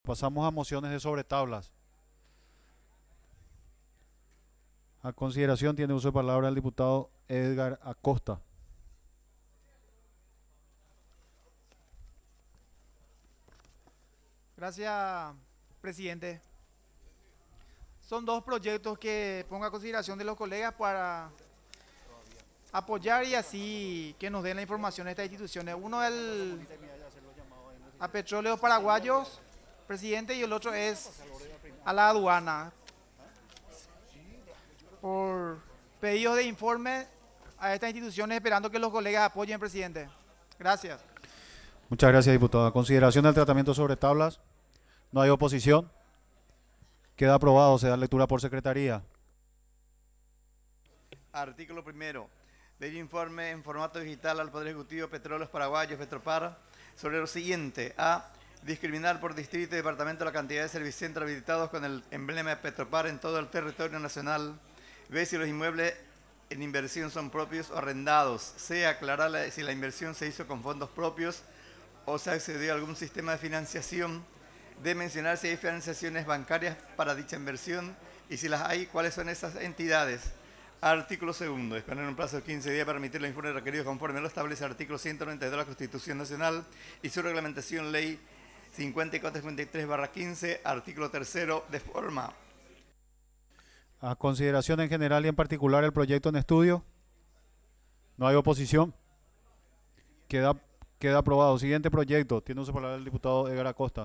Pasamos a mociones de sobre tablas. A consideración tiene uso de palabra el diputado Edgar Acosta. Gracias, presidente. Son dos proyectos que pongo a consideración de los colegas para apoyar y así que nos den la información a estas instituciones. Uno es a Petróleos Paraguayos, presidente, y el otro es a la aduana. Por pedidos de informe a estas instituciones esperando que los colegas apoyen, presidente. Gracias. Muchas gracias, diputado. A consideración del tratamiento sobre tablas. No hay oposición. Queda aprobado. Se da lectura por secretaría. Artículo primero. Del informe en formato digital al Poder Ejecutivo Petróleos Paraguayos, Petropar, sobre lo siguiente. A. Discriminar por distrito y departamento la cantidad de servicentros habilitados con el emblema de Petropar en todo el territorio nacional. B. Si los inmuebles en inversión son propios o arrendados. C. Aclarar si la inversión se hizo con fondos propios o se accedió a algún sistema de financiación. D. Mencionar si hay financiaciones bancarias para dicha inversión y si las hay, cuáles son esas entidades. Artículo segundo. Disponer un plazo de 15 días para emitir los informes requeridos conforme lo establece el artículo 192 de la Constitución Nacional y su reglamentación Ley 5453/15, artículo tercero, de forma. A consideración en general y en particular el proyecto en estudio. No hay oposición. Queda aprobado. Siguiente proyecto. Tiene uso de palabra el diputado Edgar Acosta.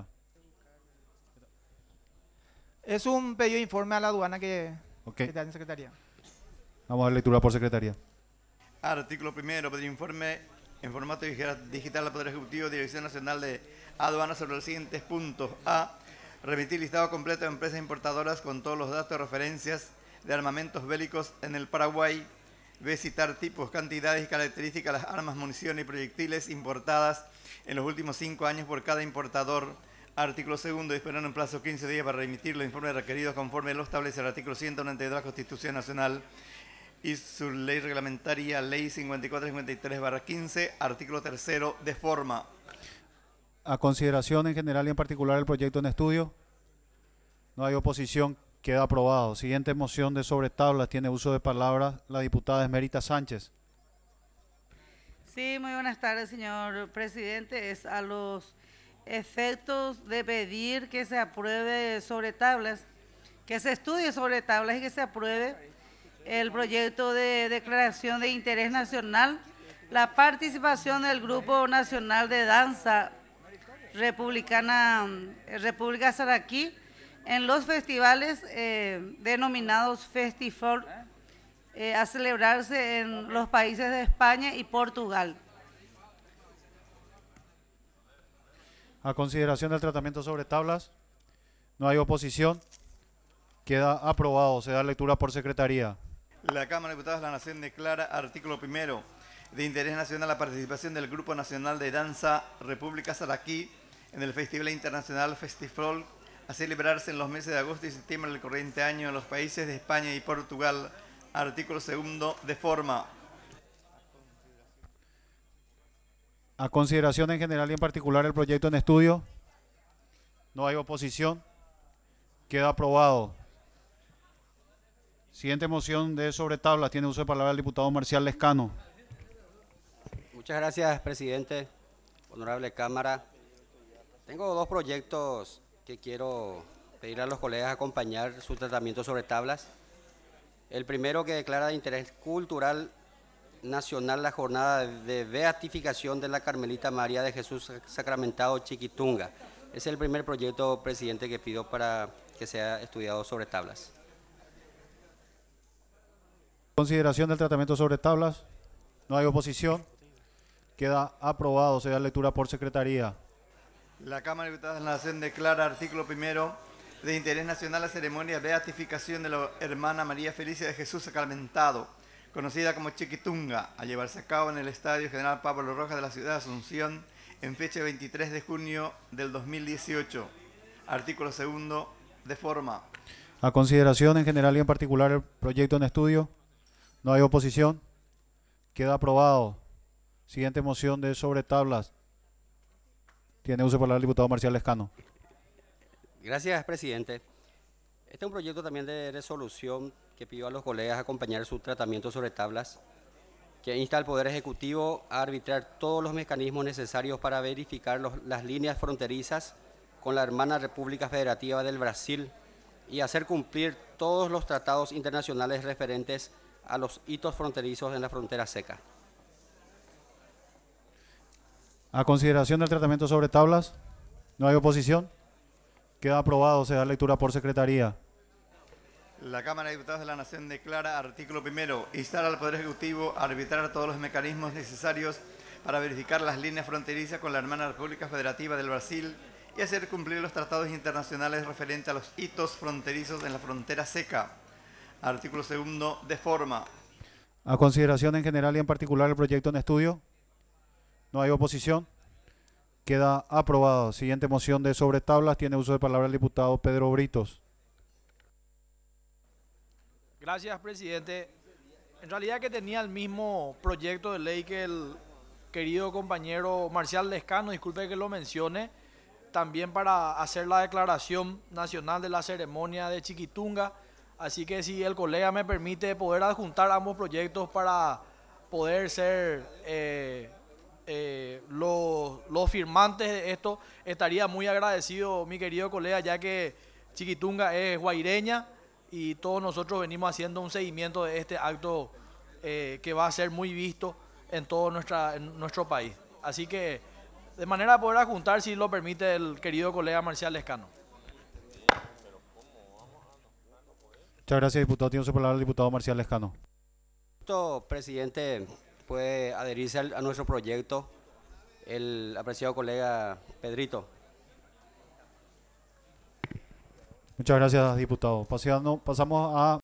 Es un pedido de informe a la aduana que está en secretaría. Vamos a dar lectura por secretaría. Artículo primero. Pedir informe en formato digital al Poder Ejecutivo, Dirección Nacional de Aduanas sobre los siguientes puntos. A. Remitir listado completo de empresas importadoras con todos los datos de referencias de armamentos bélicos en el Paraguay. B. Citar tipos, cantidades y características de las armas, municiones y proyectiles importadas en los últimos 5 años por cada importador. Artículo segundo. Disponer un plazo de 15 días para remitir los informes requeridos conforme lo establece el artículo 192 de la Constitución Nacional y su ley reglamentaria, Ley 5453/15, artículo tercero, de forma. A consideración en general y en particular el proyecto en estudio. No hay oposición. Queda aprobado. Siguiente moción de sobre tablas. Tiene uso de palabra la diputada Esmerita Sánchez. Sí, muy buenas tardes, señor presidente. Es a los efectos de pedir que se apruebe sobre tablas, que se estudie sobre tablas y que se apruebe el proyecto de declaración de interés nacional, la participación del Grupo Nacional de Danza República Saraquí en los festivales denominados Festifolk a celebrarse en los países de España y Portugal. A consideración del tratamiento sobre tablas. No hay oposición. Queda aprobado. Se da lectura por secretaría. La Cámara de Diputados de la Nación declara, artículo primero, de interés nacional la participación del Grupo Nacional de Danza República Saraquí en el Festival Internacional Festifolk a celebrarse en los meses de agosto y septiembre del corriente año en los países de España y Portugal. Artículo segundo, de forma. A consideración en general y en particular el proyecto en estudio. No hay oposición. Queda aprobado. Siguiente moción de sobre tablas. Tiene uso de palabra el diputado Marcial Lescano. Muchas gracias, presidente. Honorable Cámara. Tengo dos proyectos que quiero pedir a los colegas acompañar su tratamiento sobre tablas. El primero, que declara de interés cultural nacional la jornada de beatificación de la Carmelita María de Jesús Sacramentado Chiquitunga. Es el primer proyecto, presidente, que pido para que sea estudiado sobre tablas. Consideración del tratamiento sobre tablas. No hay oposición. Queda aprobado. Se da lectura por secretaría. La Cámara de Diputados de la Nación declara, artículo primero, de interés nacional la ceremonia de beatificación de la hermana María Felicia de Jesús Sacramentado, conocida como Chiquitunga, a llevarse a cabo en el Estadio General Pablo Rojas de la ciudad de Asunción en fecha 23 de junio del 2018. Artículo segundo, de forma. A consideración en general y en particular el proyecto en estudio. No hay oposición. Queda aprobado. Siguiente moción de sobre tablas. Tiene uso de palabra el diputado Marcial Lescano. Gracias, presidente. Este es un proyecto también de resolución que pidió a los colegas acompañar su tratamiento sobre tablas, que insta al Poder Ejecutivo a arbitrar todos los mecanismos necesarios para verificar las líneas fronterizas con la hermana República Federativa del Brasil y hacer cumplir todos los tratados internacionales referentes a los hitos fronterizos en la frontera seca. A consideración del tratamiento sobre tablas, no hay oposición. Queda aprobado, se da lectura por secretaría. La Cámara de Diputados de la Nación declara, artículo primero, instar al Poder Ejecutivo a arbitrar todos los mecanismos necesarios para verificar las líneas fronterizas con la hermana República Federativa del Brasil y hacer cumplir los tratados internacionales referentes a los hitos fronterizos en la frontera seca. Artículo segundo, de forma. A consideración en general y en particular el proyecto en estudio, no hay oposición. Queda aprobado. Siguiente moción de sobre tablas, tiene uso de palabra el diputado Pedro Britos. Gracias, presidente. En realidad que tenía el mismo proyecto de ley que el querido compañero Marcial Lescano, disculpe que lo mencione, también para hacer la declaración nacional de la ceremonia de Chiquitunga. Así que si el colega me permite poder adjuntar ambos proyectos para poder ser los firmantes de esto, estaría muy agradecido, mi querido colega, ya que Chiquitunga es guaireña y todos nosotros venimos haciendo un seguimiento de este acto que va a ser muy visto en todo en nuestro país. Así que, de manera de poder adjuntar, si lo permite el querido colega Marcial Lescano. Muchas gracias, diputado. Tiene su palabra el diputado Marcial Lescano. Esto, presidente, puede adherirse a nuestro proyecto el apreciado colega Pedrito. Muchas gracias, diputado. Pasamos a